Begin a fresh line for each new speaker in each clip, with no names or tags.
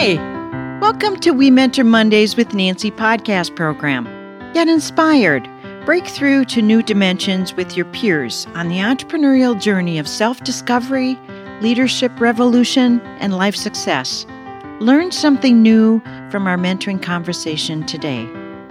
Hi, welcome to We Mentor Mondays with Nancy podcast program. Get inspired, break through to new dimensions with your peers on the entrepreneurial journey of self-discovery, leadership revolution, and life success. Learn something new from our mentoring conversation today.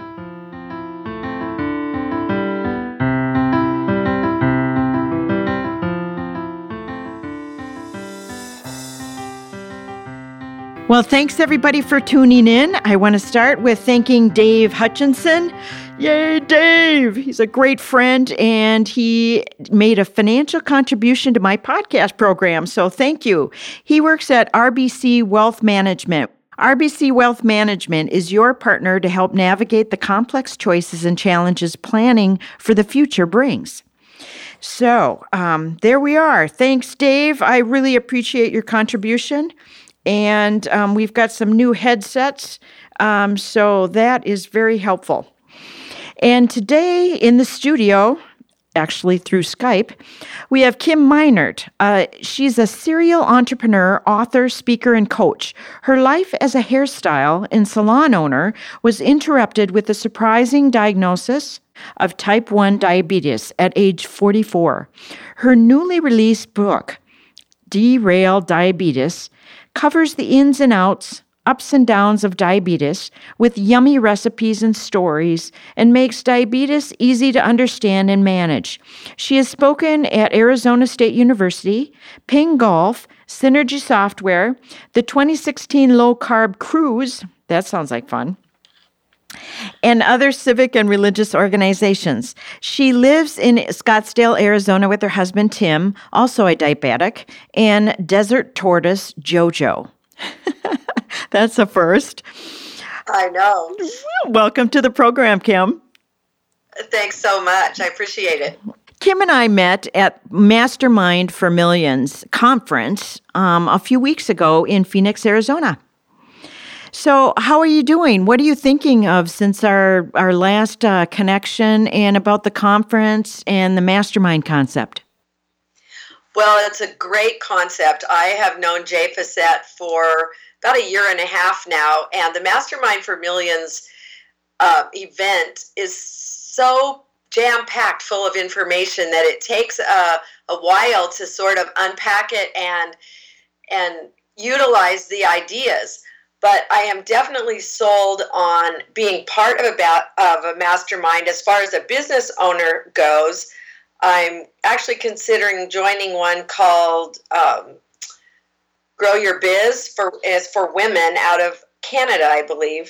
Well, thanks everybody for tuning in. I want to start with thanking Dave Hutchinson. Yay, Dave! He's a great friend and he made a financial contribution to my podcast program, so thank you. He works at RBC Wealth Management. RBC Wealth Management is your partner to help navigate the complex choices and challenges planning for the future brings. So, there we are. Thanks, Dave. I really appreciate your contribution. And we've got some new headsets, so that is very helpful. And today in the studio, actually through Skype, we have Kim Meinert. She's a serial entrepreneur, author, speaker, and coach. Her life as a hairstyle and salon owner was interrupted with a surprising diagnosis of type 1 diabetes at age 44. Her newly released book, Derail Diabetes, covers the ins and outs, ups and downs of diabetes with yummy recipes and stories, and makes diabetes easy to understand and manage. She has spoken at Arizona State University, Ping Golf, Synergy Software, the 2016 Low Carb Cruise, that sounds like fun, and other civic and religious organizations. She lives in Scottsdale, Arizona with her husband, Tim, also a diabetic, and Desert Tortoise, Jojo. That's a first.
I know.
Welcome to the program, Kim.
Thanks so much. I appreciate it.
Kim and I met at Mastermind for Millions conference a few weeks ago in Phoenix, Arizona. So how are you doing? What are you thinking of since our last connection and about the conference and the mastermind concept?
Well, it's a great concept. I have known Jay Facette for about a year and a half now, and the Mastermind for Millions event is so jam-packed full of information that it takes a while to sort of unpack it and utilize the ideas. But I am definitely sold on being part of a mastermind as far as a business owner goes. I'm actually considering joining one called Grow Your Biz for women out of Canada, I believe,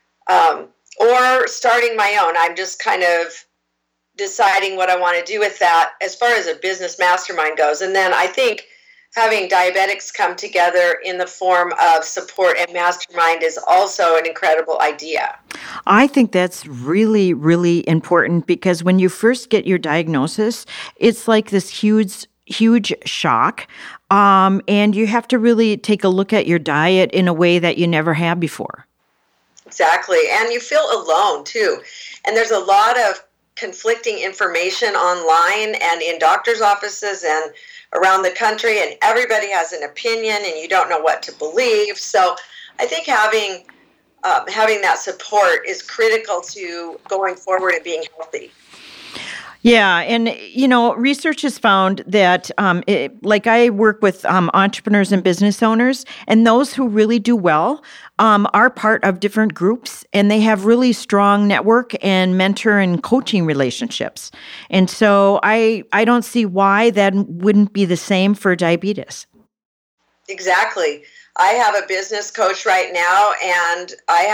or starting my own. I'm just kind of deciding what I want to do with that as far as a business mastermind goes. And then I think having diabetics come together in the form of support and mastermind is also an incredible idea.
I think that's really, really important because when you first get your diagnosis, it's like this huge shock. And you have to really take a look at your diet in a way that you never have before.
Exactly. And you feel alone too. And there's a lot of conflicting information online and in doctor's offices and around the country, and everybody has an opinion and you don't know what to believe. So I think having that support is critical to going forward and being healthy.
Yeah, and research has found that, like I work with entrepreneurs and business owners, and those who really do well are part of different groups, and they have really strong network and mentor and coaching relationships. And so I don't see why that wouldn't be the same for diabetes.
Exactly. I have a business coach right now, and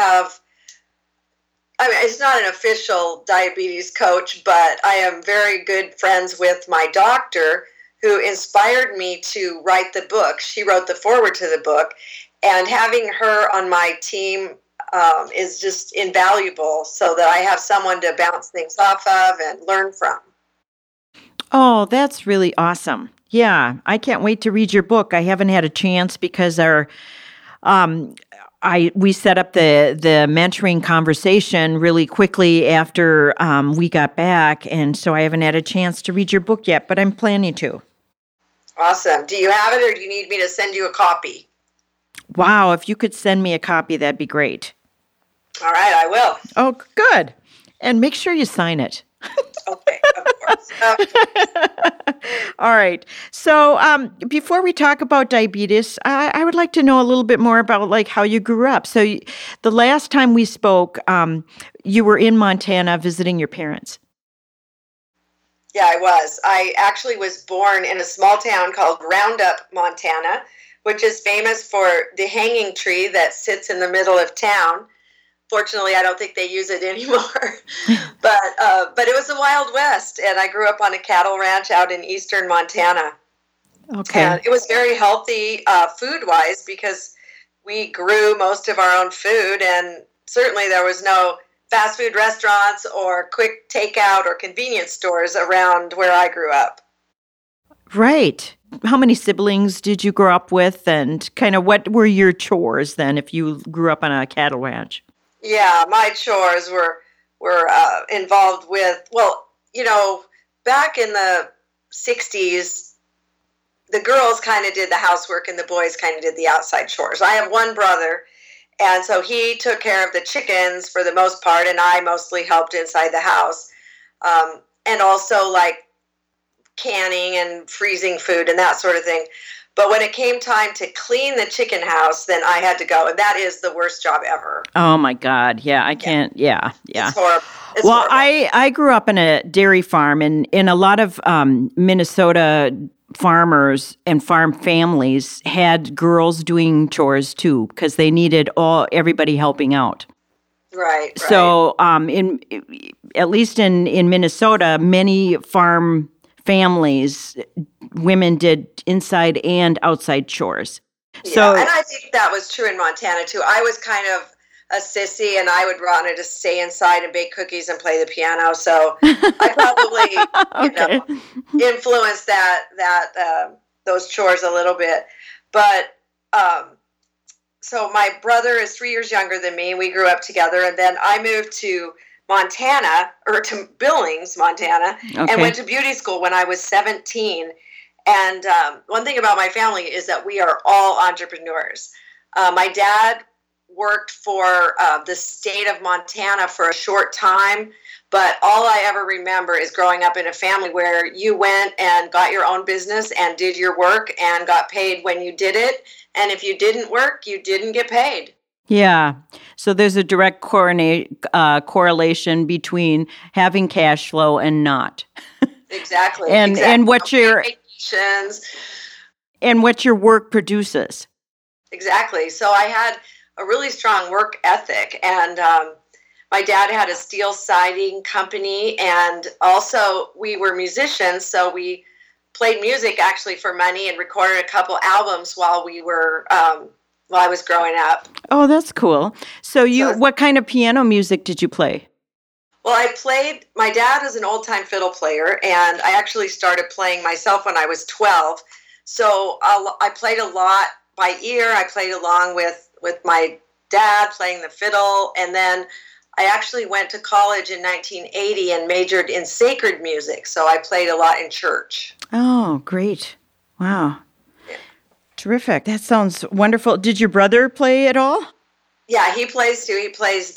it's not an official diabetes coach, but I am very good friends with my doctor who inspired me to write the book. She wrote the foreword to the book, and having her on my team is just invaluable so that I have someone to bounce things off of and learn from.
Oh, that's really awesome. Yeah, I can't wait to read your book. I haven't had a chance because we set up the mentoring conversation really quickly after we got back, and so I haven't had a chance to read your book yet, but I'm planning to.
Awesome. Do you have it, or do you need me to send you a copy?
Wow, if you could send me a copy, that'd be great.
All right, I will.
Oh, good. And make sure you sign it.
Okay, of course.
All right. So before we talk about diabetes, I would like to know a little bit more about like how you grew up. So the last time we spoke, you were in Montana visiting your parents.
Yeah, I was. I actually was born in a small town called Roundup, Montana, which is famous for the hanging tree that sits in the middle of town. Fortunately, I don't think they use it anymore. But it was the Wild West, and I grew up on a cattle ranch out in eastern Montana.
Okay.
And it was very healthy food-wise because we grew most of our own food, and certainly there was no fast food restaurants or quick takeout or convenience stores around where I grew up.
Right. How many siblings did you grow up with, and kind of what were your chores then if you grew up on a cattle ranch?
Yeah, my chores were involved with, well, back in the 60s, the girls kind of did the housework and the boys kind of did the outside chores. I have one brother, and so he took care of the chickens for the most part, and I mostly helped inside the house. And also like canning and freezing food and that sort of thing. But when it came time to clean the chicken house, then I had to go. And that is the worst job ever.
Oh, my God. Yeah, I can't. Yeah.
It's horrible.
Well,
horrible.
I grew up in a dairy farm, and in a lot of Minnesota farmers and farm families had girls doing chores too because they needed everybody helping out.
Right.
So at least in Minnesota, many farm families, women did inside and outside chores.
Yeah,
so,
and I think that was true in Montana too. I was kind of a sissy, and I would want to stay inside and bake cookies and play the piano. So I probably influenced those chores a little bit. But so my brother is 3 years younger than me. We grew up together, and then I moved to Montana, or to Billings, Montana, and went to beauty school when I was 17. And one thing about my family is that we are all entrepreneurs. My dad worked for the state of Montana for a short time, but all I ever remember is growing up in a family where you went and got your own business and did your work and got paid when you did it. And if you didn't work, you didn't get paid.
Yeah. So there's a direct correlation between having cash flow and not.
Exactly.
And what your work produces.
Exactly. So I had a really strong work ethic, and my dad had a steel siding company, and also we were musicians, so we played music actually for money and recorded a couple albums while I was growing up.
Oh, that's cool. So what kind of piano music did you play?
Well, my dad is an old-time fiddle player, and I actually started playing myself when I was 12. So I played a lot by ear. I played along with my dad playing the fiddle, and then I actually went to college in 1980 and majored in sacred music. So I played a lot in church.
Oh, great. Wow. Yeah. Terrific. That sounds wonderful. Did your brother play at all?
Yeah, he plays too. He plays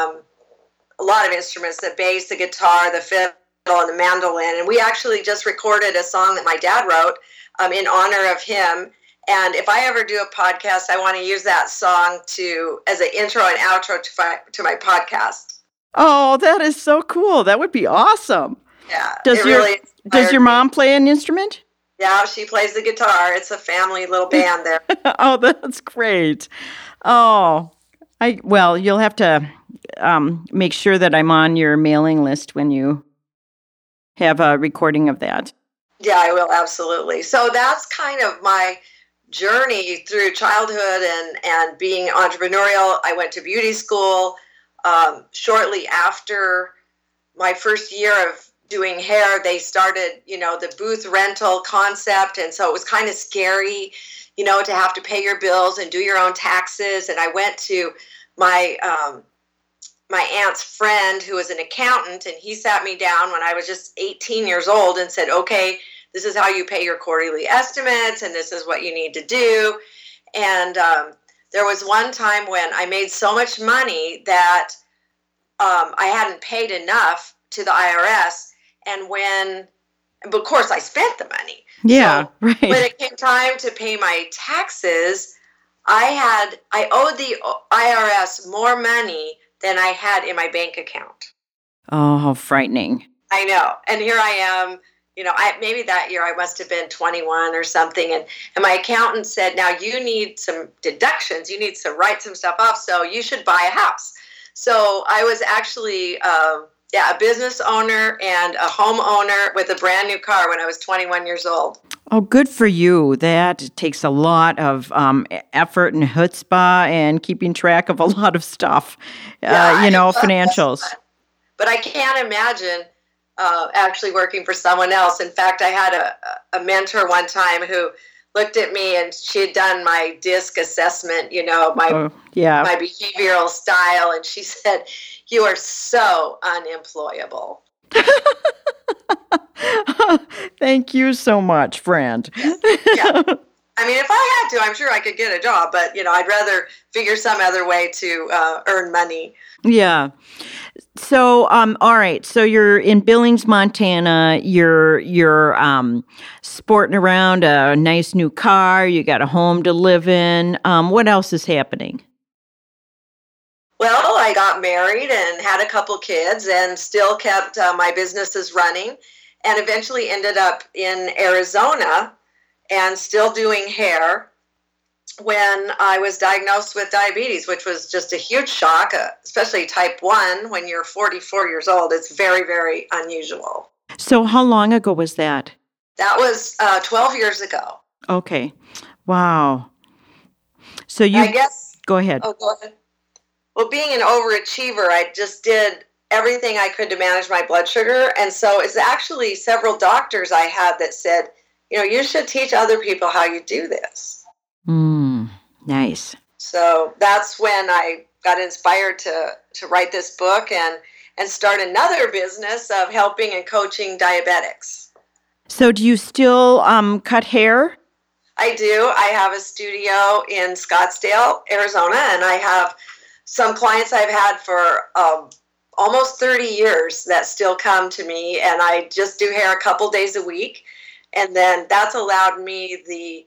a lot of instruments, the bass, the guitar, the fiddle, and the mandolin. And we actually just recorded a song that my dad wrote in honor of him. And if I ever do a podcast, I want to use that song as an intro and outro to my podcast.
Oh, that is so cool. That would be awesome.
Yeah.
Does your mom play an instrument?
Yeah, she plays the guitar. It's a family little band there.
Oh, that's great. Oh, you'll have to make sure that I'm on your mailing list when you have a recording of that.
Yeah, I will, absolutely. So that's kind of my journey through childhood and being entrepreneurial. I went to beauty school. Shortly after my first year of doing hair, they started, the booth rental concept. And so it was kind of scary, to have to pay your bills and do your own taxes. And I went to my aunt's friend who was an accountant, and he sat me down when I was just 18 years old and said, okay, this is how you pay your quarterly estimates, and this is what you need to do. And there was one time when I made so much money that I hadn't paid enough to the IRS. And but of course I spent the money.
Yeah,
so
right.
When it came time to pay my taxes, I owed the IRS more money than I had in my bank account.
Oh, how frightening.
I know. And here I am, maybe that year I must have been 21 or something. And my accountant said, now you need some deductions. You need to write some stuff off. So you should buy a house. So I was actually, a business owner and a homeowner with a brand new car when I was 21 years old.
Oh, good for you. That takes a lot of effort and chutzpah and keeping track of a lot of stuff, financials.
But I can't imagine actually working for someone else. In fact, I had a mentor one time who looked at me and she had done my DISC assessment, my behavioral style. And she said, "You are so unemployable."
Thank you so much, friend.
Yeah. I mean, if I had to, I'm sure I could get a job, but, I'd rather figure some other way to earn money.
Yeah. So, all right. So you're in Billings, Montana. You're sporting around a nice new car. You got a home to live in. What else is happening?
Well, I got married and had a couple kids and still kept my businesses running, and eventually ended up in Arizona and still doing hair when I was diagnosed with diabetes, which was just a huge shock, especially type 1 when you're 44 years old. It's very, very unusual.
So how long ago was that?
That was 12 years ago.
Okay. Wow. So go ahead.
Oh, go ahead. Well, being an overachiever, I just did everything I could to manage my blood sugar. And so it's actually several doctors I had that said, you should teach other people how you do this.
Nice.
So that's when I got inspired to write this book and start another business of helping and coaching diabetics.
So do you still cut hair?
I do. I have a studio in Scottsdale, Arizona, and I have some clients I've had for almost 30 years that still come to me, and I just do hair a couple days a week. And then that's allowed me the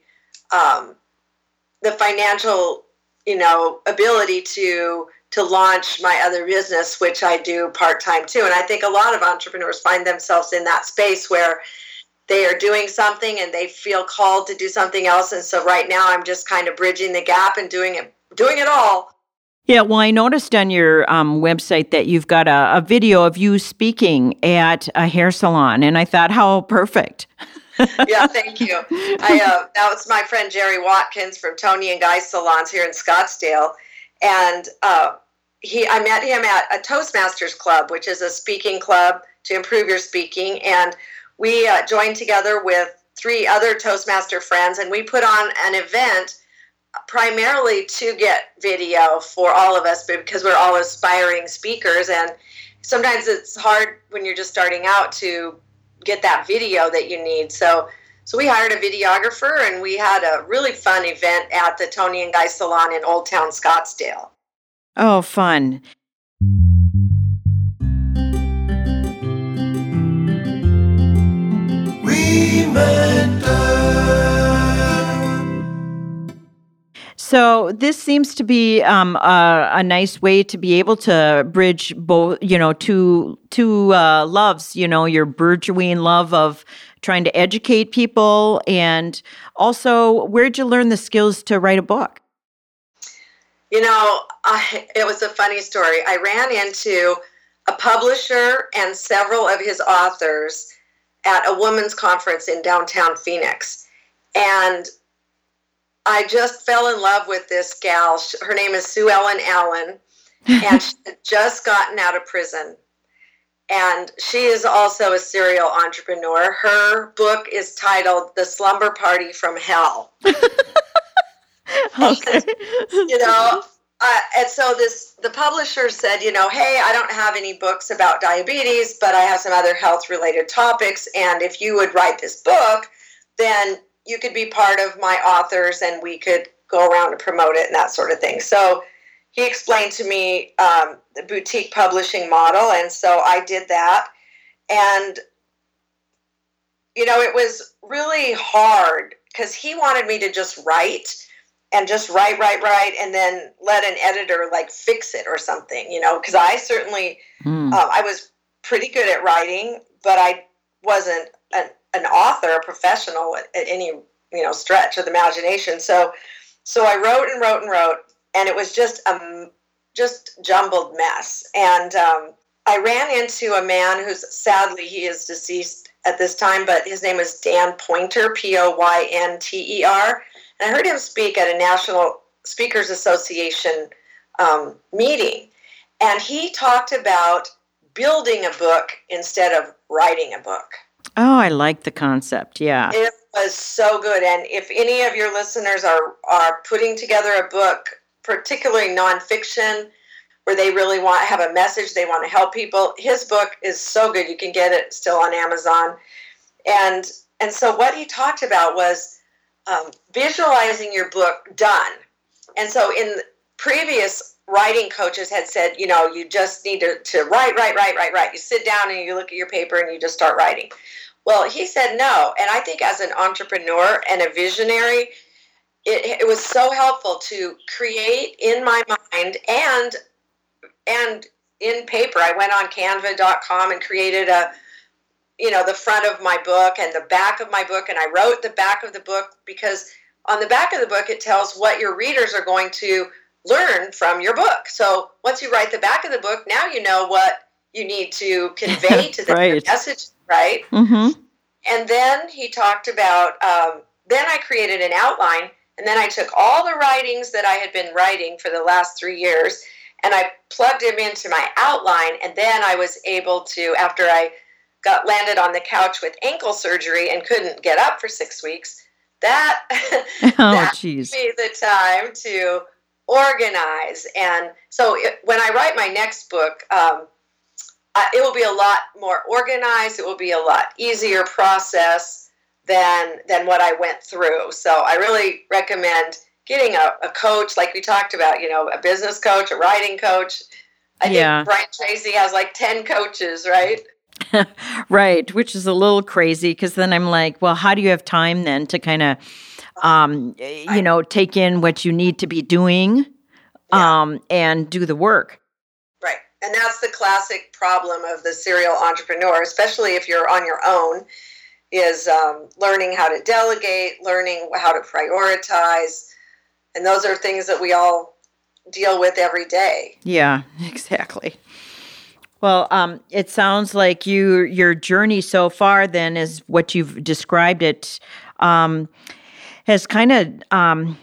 financial, ability to launch my other business, which I do part-time too. And I think a lot of entrepreneurs find themselves in that space where they are doing something and they feel called to do something else. And so right now I'm just kind of bridging the gap and doing it all.
Yeah, well, I noticed on your website that you've got a video of you speaking at a hair salon, and I thought, how perfect.
Yeah, thank you. That was my friend Jerry Watkins from Tony and Guy Salons here in Scottsdale, and I met him at a Toastmasters Club, which is a speaking club to improve your speaking, and we joined together with 3 other Toastmaster friends, and we put on an event primarily to get video for all of us because we're all aspiring speakers, and sometimes it's hard when you're just starting out to get that video that you need. So we hired a videographer and we had a really fun event at the Tony and Guy Salon in Old Town Scottsdale.
Oh, fun. We met So this seems to be a nice way to be able to bridge both, two loves, your burgeoning love of trying to educate people, and also where'd you learn the skills to write a book?
It was a funny story. I ran into a publisher and several of his authors at a women's conference in downtown Phoenix, and I just fell in love with this gal. Her name is Sue Ellen Allen, and she had just gotten out of prison. And she is also a serial entrepreneur. Her book is titled The Slumber Party from Hell.
Okay.
And so the publisher said, hey, I don't have any books about diabetes, but I have some other health-related topics. And if you would write this book, then you could be part of my authors and we could go around and promote it and that sort of thing. So he explained to me the boutique publishing model, and so I did that. And, it was really hard because he wanted me to just write, and then let an editor fix it or something, because I certainly, I was pretty good at writing, but I wasn't an author, a professional at any, stretch of the imagination. So I wrote and wrote, and it was just jumbled mess. And I ran into a man who's, sadly, he is deceased at this time, but his name is Dan Poynter, Poynter. And I heard him speak at a National Speakers Association meeting. And he talked about building a book instead of writing a book.
Oh, I like the concept. Yeah.
It was so good. And if any of your listeners are putting together a book, particularly nonfiction, where they really have a message, they want to help people, his book is so good. You can get it still on Amazon. And so what he talked about was visualizing your book done. And so in previous writing coaches had said, you just need to write. You sit down and you look at your paper and you just start writing. Well, he said no. And I think as an entrepreneur and a visionary, it was so helpful to create in my mind and in paper. I went on canva.com and created the front of my book and the back of my book. And I wrote the back of the book because on the back of the book, it tells what your readers are going to learn from your book. So once you write the back of the book, now you know what you need to convey to them,
right.
The message, right?
Mm-hmm.
And then he talked about, then I created an outline, and then I took all the writings that I had been writing for the last 3 years, and I plugged them into my outline, and then I was able to, after I landed on the couch with ankle surgery and couldn't get up for 6 weeks, that gave me the time to organize. And so when I write my next book, it will be a lot more organized. It will be a lot easier process than what I went through. So I really recommend getting a coach, like we talked about, a business coach, a writing coach. I think Brian Tracy has 10 coaches, right?
Right, which is a little crazy because then I'm like, well, how do you have time then to kind of, take in what you need to be doing and do the work?
Right. And that's the classic problem of the serial entrepreneur, especially if you're on your own, is learning how to delegate, learning how to prioritize. And those are things that we all deal with every day.
Yeah, exactly. Well, it sounds like your journey so far then is what you've described it has kind of,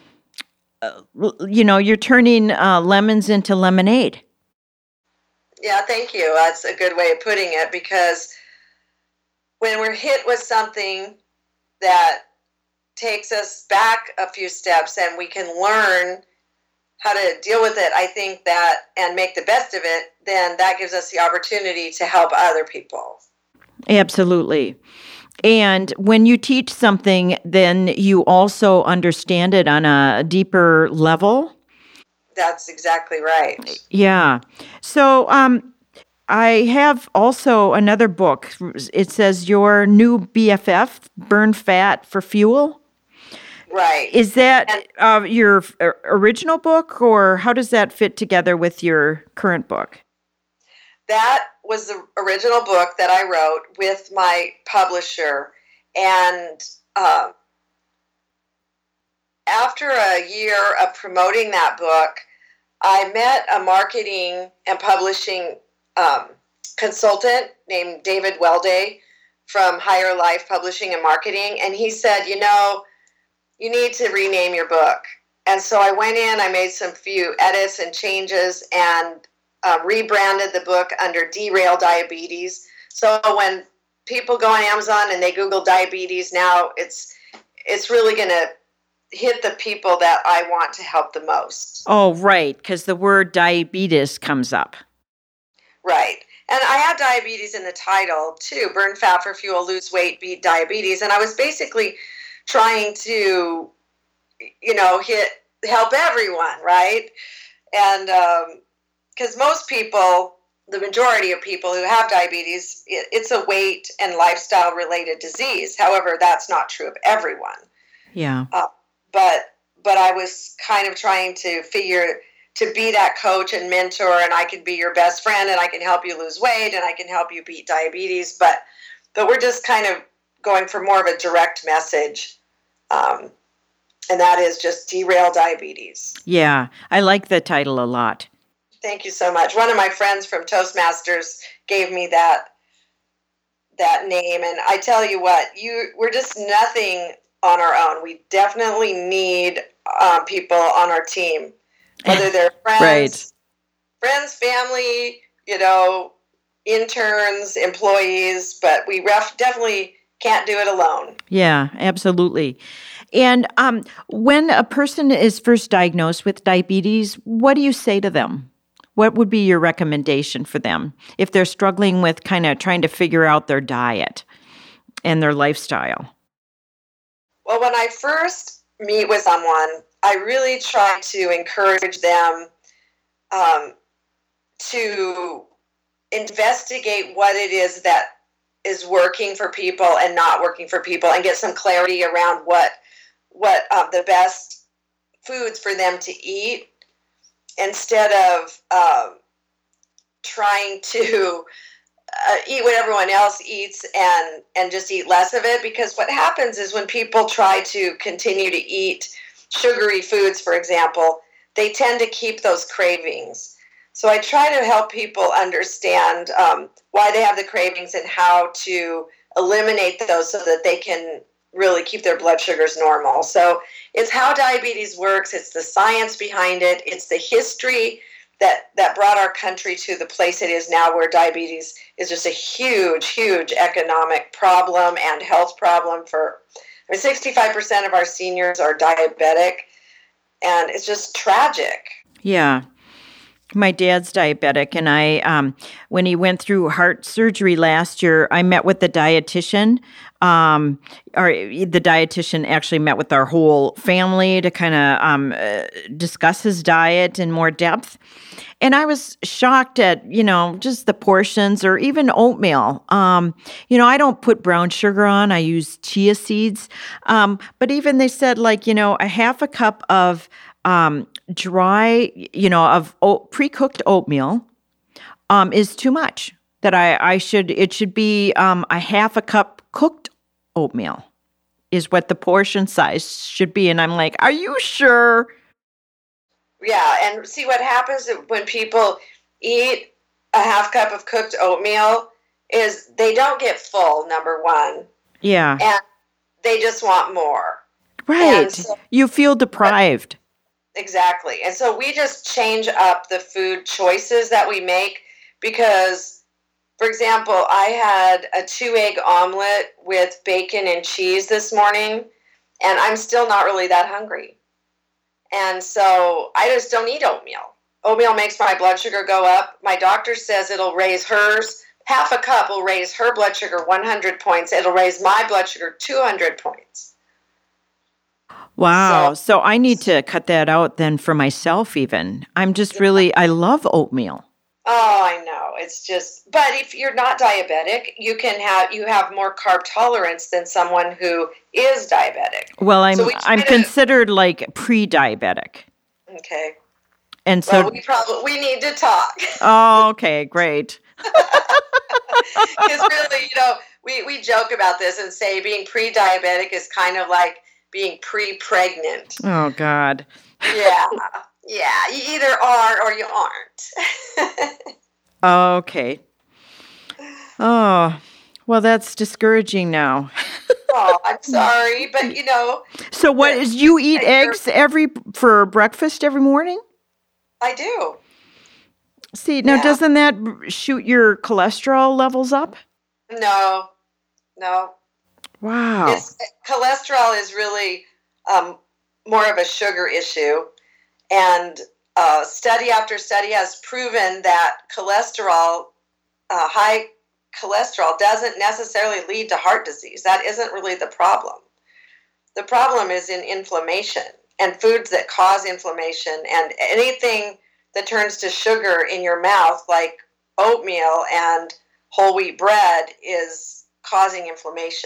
you're turning lemons into lemonade.
Yeah, thank you. That's a good way of putting it, because when we're hit with something that takes us back a few steps and we can learn how to deal with it, I think that, and make the best of it, then that gives us the opportunity to help other people.
Absolutely. And when you teach something, then you also understand it on a deeper level?
That's exactly right.
Yeah. So I have also another book. It says Your New BFF, Burn Fat for Fuel.
Right.
Is that your original book, or how does that fit together with your current book?
That was the original book that I wrote with my publisher. And after a year of promoting that book, I met a marketing and publishing consultant named David Welday from Higher Life Publishing and Marketing. And he said, you need to rename your book. And so I went in, I made some few edits and changes, and rebranded the book under Derail Diabetes. So when people go on Amazon and they Google diabetes now, it's really going to hit the people that I want to help the most.
Oh, right, because the word diabetes comes up.
Right. And I have diabetes in the title, too. Burn fat for fuel, lose weight, beat diabetes. And I was basically trying to, hit help everyone, right? And because most people, the majority of people who have diabetes, it's a weight and lifestyle related disease. However, that's not true of everyone.
Yeah.
But I was kind of trying to be that coach and mentor, and I can be your best friend, and I can help you lose weight, and I can help you beat diabetes. But we're just kind of going for more of a direct message, and that is just derail diabetes.
Yeah, I like the title a lot.
Thank you so much. One of my friends from Toastmasters gave me that name, and I tell you what, we're just nothing on our own. We definitely need people on our team, whether they're friends, family, interns, employees, but we definitely can't do it alone.
Yeah, absolutely. And when a person is first diagnosed with diabetes, what do you say to them? What would be your recommendation for them if they're struggling with kind of trying to figure out their diet and their lifestyle?
Well, when I first meet with someone, I really try to encourage them to investigate what it is that is working for people and not working for people, and get some clarity around what the best foods for them to eat, instead of trying to eat what everyone else eats and just eat less of it. Because what happens is when people try to continue to eat sugary foods, for example, they tend to keep those cravings. So I try to help people understand why they have the cravings and how to eliminate those so that they can really keep their blood sugars normal. So it's how diabetes works. It's the science behind it. It's the history that brought our country to the place it is now, where diabetes is just a huge, huge economic problem and health problem. 65% of our seniors are diabetic, and it's just tragic.
Yeah. My dad's diabetic, and I, when he went through heart surgery last year, I met with the dietitian. The dietitian actually met with our whole family to kind of discuss his diet in more depth. And I was shocked at, just the portions, or even oatmeal. I don't put brown sugar on. I use chia seeds. But even they said, a half a cup of dry, pre-cooked oatmeal is too much. That it should be a half a cup cooked oatmeal is what the portion size should be. And I'm like, are you sure?
Yeah, and see what happens when people eat a half cup of cooked oatmeal is they don't get full, number one.
Yeah.
And they just want more.
Right. So, you feel deprived.
Exactly. And so we just change up the food choices that we make because, for example, I had a 2-egg omelet with bacon and cheese this morning, and I'm still not really that hungry. And so I just don't eat oatmeal. Oatmeal makes my blood sugar go up. My doctor says it'll raise hers. Half a cup will raise her blood sugar 100 points. It'll raise my blood sugar 200 points.
Wow. So I need to cut that out then for myself even. I'm just I love oatmeal.
Oh, I know. It's just, but if you're not diabetic, you have more carb tolerance than someone who is diabetic.
Well, I'm considered like pre-diabetic.
Okay.
And so
we need to talk.
Oh, okay, great.
Because really, we joke about this and say being pre-diabetic is kind of like being pre-pregnant.
Oh, God.
Yeah. Yeah, you either are or you aren't.
Okay. Oh, well, that's discouraging now.
Oh, I'm sorry, but
So what is you eat eggs for breakfast every morning?
I do.
See, now doesn't that shoot your cholesterol levels up?
No.
Wow.
Cholesterol is really more of a sugar issue. And study after study has proven that high cholesterol doesn't necessarily lead to heart disease. That isn't really the problem. The problem is in inflammation. and foods that cause inflammation, and anything that turns to sugar in your mouth, like oatmeal and whole wheat bread, is causing inflammation.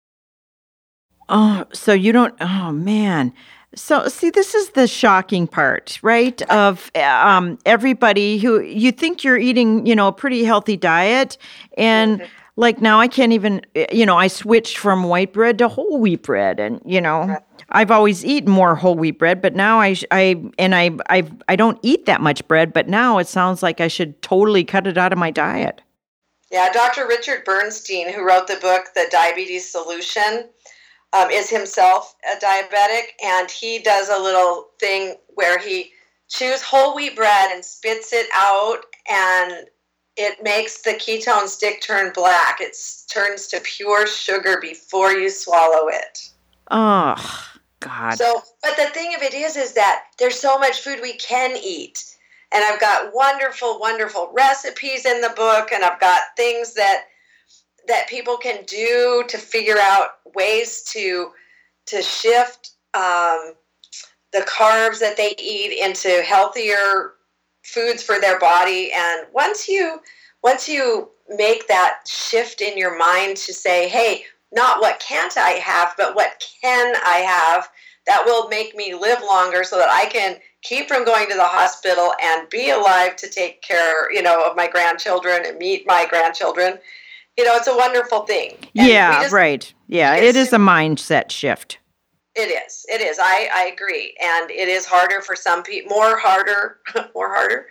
Oh, so you don't, oh man. So see, this is the shocking part, right? Of everybody who you think you're eating, a pretty healthy diet. And like now I can't even, I switched from white bread to whole wheat bread. And, I've always eaten more whole wheat bread, but now I don't eat that much bread, but now it sounds like I should totally cut it out of my diet.
Yeah, Dr. Richard Bernstein, who wrote the book, The Diabetes Solution, is himself a diabetic, and he does a little thing where he chews whole wheat bread and spits it out, and it makes the ketone stick turn black. It turns to pure sugar before you swallow it.
Oh, God.
So, but the thing of it is that there's so much food we can eat. And I've got wonderful, wonderful recipes in the book, and I've got things that people can do to figure out ways to shift the carbs that they eat into healthier foods for their body. And once you make that shift in your mind to say, hey, not what can't I have, but what can I have, that will make me live longer so that I can keep from going to the hospital and be alive to take care, of my grandchildren and meet my grandchildren. It's a wonderful thing.
And right. Yeah, it is a mindset shift.
It is. I agree. And it is harder for some people, harder for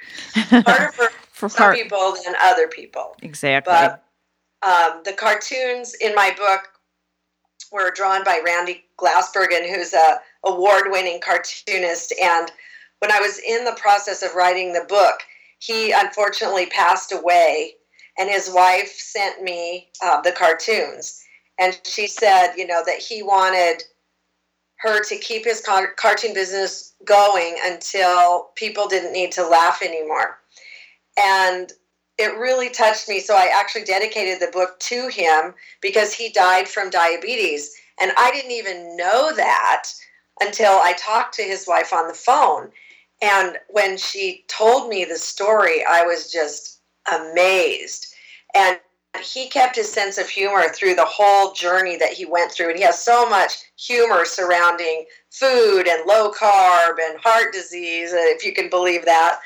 some people than other people.
Exactly.
But the cartoons in my book were drawn by Randy Glassbergen, who's a award-winning cartoonist. And when I was in the process of writing the book, he unfortunately passed away, and his wife sent me the cartoons. And she said, that he wanted her to keep his cartoon business going until people didn't need to laugh anymore. And it really touched me, so I actually dedicated the book to him because he died from diabetes. And I didn't even know that until I talked to his wife on the phone. And when she told me the story, I was just amazed. And he kept his sense of humor through the whole journey that he went through. And he has so much humor surrounding food and low carb and heart disease, if you can believe that.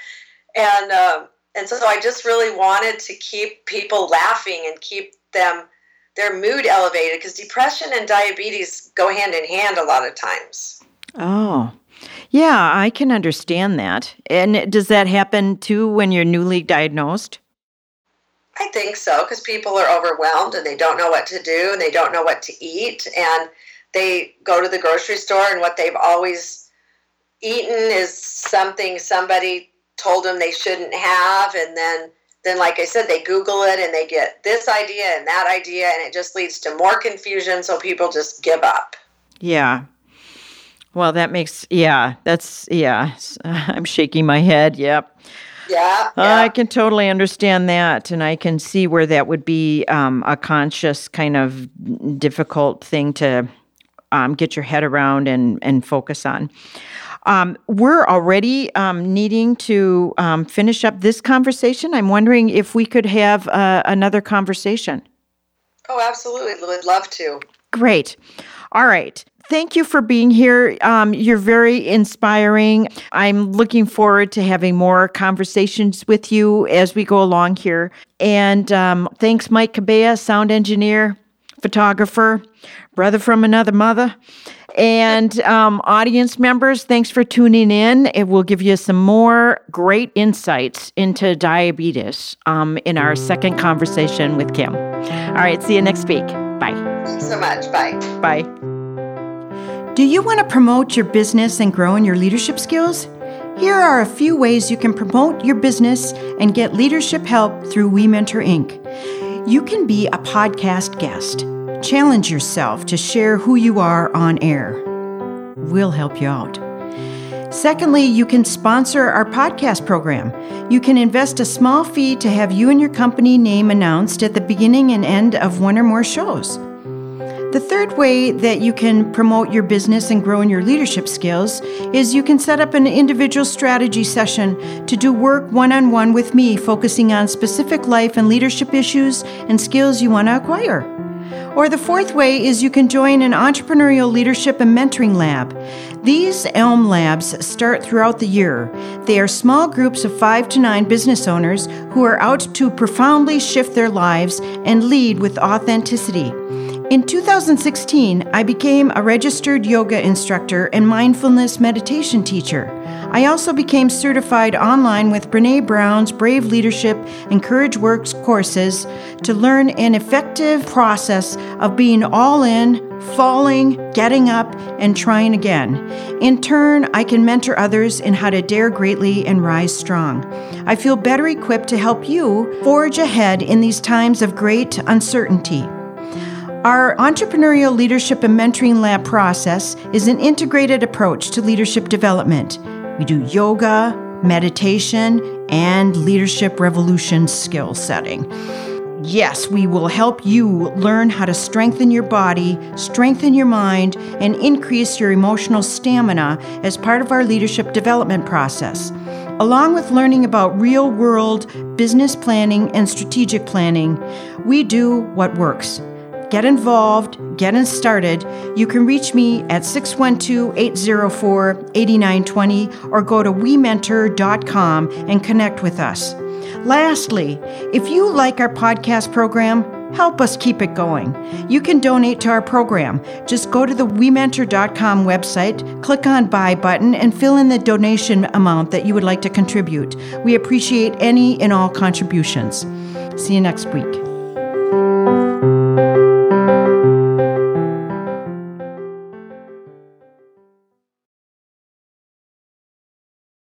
And so I just really wanted to keep people laughing and keep their mood elevated, because depression and diabetes go hand in hand a lot of times.
Oh, yeah, I can understand that. And does that happen too when you're newly diagnosed?
I think so, because people are overwhelmed and they don't know what to do and they don't know what to eat. And they go to the grocery store and what they've always eaten is something somebody told them they shouldn't have. And then like I said, they Google it and they get this idea and that idea, and it just leads to more confusion. So people just give up. Yeah.
Well, I'm shaking my head. Yep.
Yeah.
I can totally understand that. And I can see where that would be a conscious kind of difficult thing to get your head around and focus on. We're already needing to finish up this conversation. I'm wondering if we could have another conversation.
Oh, absolutely. Would love to.
Great. All right. Thank you for being here. You're very inspiring. I'm looking forward to having more conversations with you as we go along here. And thanks, Mike Cabea, sound engineer, photographer, brother from another mother. And audience members, thanks for tuning in. It will give you some more great insights into diabetes in our second conversation with Kim. All right, see you next week. Bye.
Thanks so much. Bye.
Bye. Do you want to promote your business and grow in your leadership skills? Here are a few ways you can promote your business and get leadership help through We Mentor Inc. You can be a podcast guest. Challenge yourself to share who you are on air. We'll help you out. Secondly, you can sponsor our podcast program. You can invest a small fee to have you and your company name announced at the beginning and end of one or more shows. The third way that you can promote your business and grow in your leadership skills is you can set up an individual strategy session to do work one-on-one with me, focusing on specific life and leadership issues and skills you want to acquire. Or the fourth way is you can join an entrepreneurial leadership and mentoring lab. These ELM labs start throughout the year. They are small groups of 5 to 9 business owners who are out to profoundly shift their lives and lead with authenticity. In 2016, I became a registered yoga instructor and mindfulness meditation teacher. I also became certified online with Brené Brown's Brave Leadership and Courage Works courses to learn an effective process of being all in, falling, getting up, and trying again. In turn, I can mentor others in how to dare greatly and rise strong. I feel better equipped to help you forge ahead in these times of great uncertainty. Our Entrepreneurial Leadership and Mentoring Lab process is an integrated approach to leadership development. We do yoga, meditation, and leadership revolution skill setting. Yes, we will help you learn how to strengthen your body, strengthen your mind, and increase your emotional stamina as part of our leadership development process. Along with learning about real-world business planning and strategic planning, we do what works. Get involved, get started. You can reach me at 612-804-8920 or go to wementor.com and connect with us. Lastly, if you like our podcast program, help us keep it going. You can donate to our program. Just go to the wementor.com website, click on Buy button, and fill in the donation amount that you would like to contribute. We appreciate any and all contributions. See you next week.